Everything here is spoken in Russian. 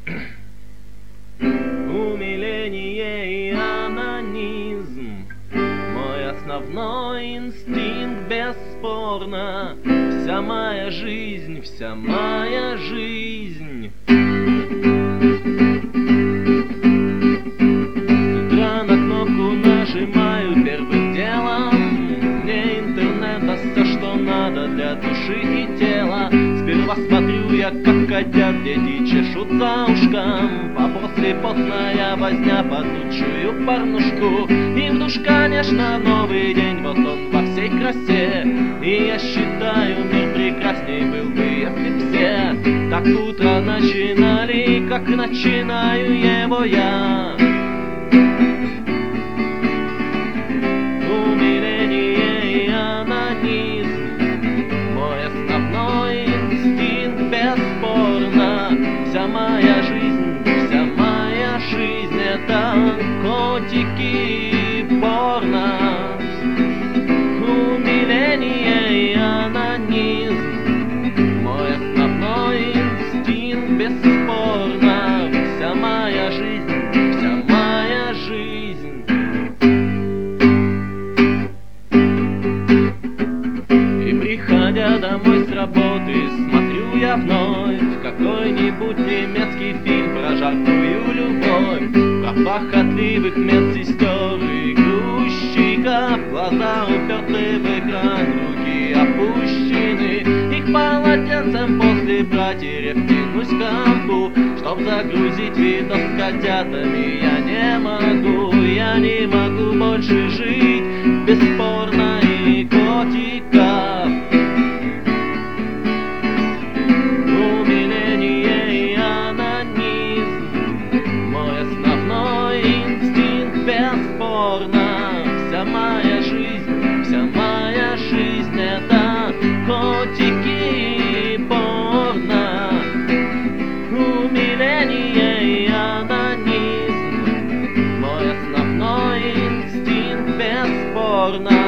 Умиление и анонизм — мой основной инстинкт, бесспорно. Вся моя жизнь, вся моя жизнь. С утра на кнопку нажимаю первым делом. Мне интернета все, что надо для души и тела. Сперва смотрю я, как котят дети чешут за ушком, а после потная возня под лучшую порнушку. И в душ, конечно, новый день, вот он во всей красе. И я считаю, мир прекрасней был бы, если все так утро начинали, как начинаю его я. Умиление и анонизм — мой основной инстинкт, бесспорно. Вся моя жизнь — это котики и порно. Умиление и анонизм — мой основной инстинкт, бесспорно. Вся моя жизнь — И приходя домой с работы, смотрю я вновь какой-нибудь немецкий фильм про жаркую любовь, про похотливых медсестер и грузчиков. Глаза уперты в экран, руки опущены, их полотенцем после протерев тянусь к компу, чтоб загрузить видос с котятами. Я не могу больше жить без порно и котиков. Умиление и анонизм — мой основной инстинкт, бесспорно. Вся моя жизнь — это котики и порно. Умиление и анонизм — мой основной инстинкт, бесспорно.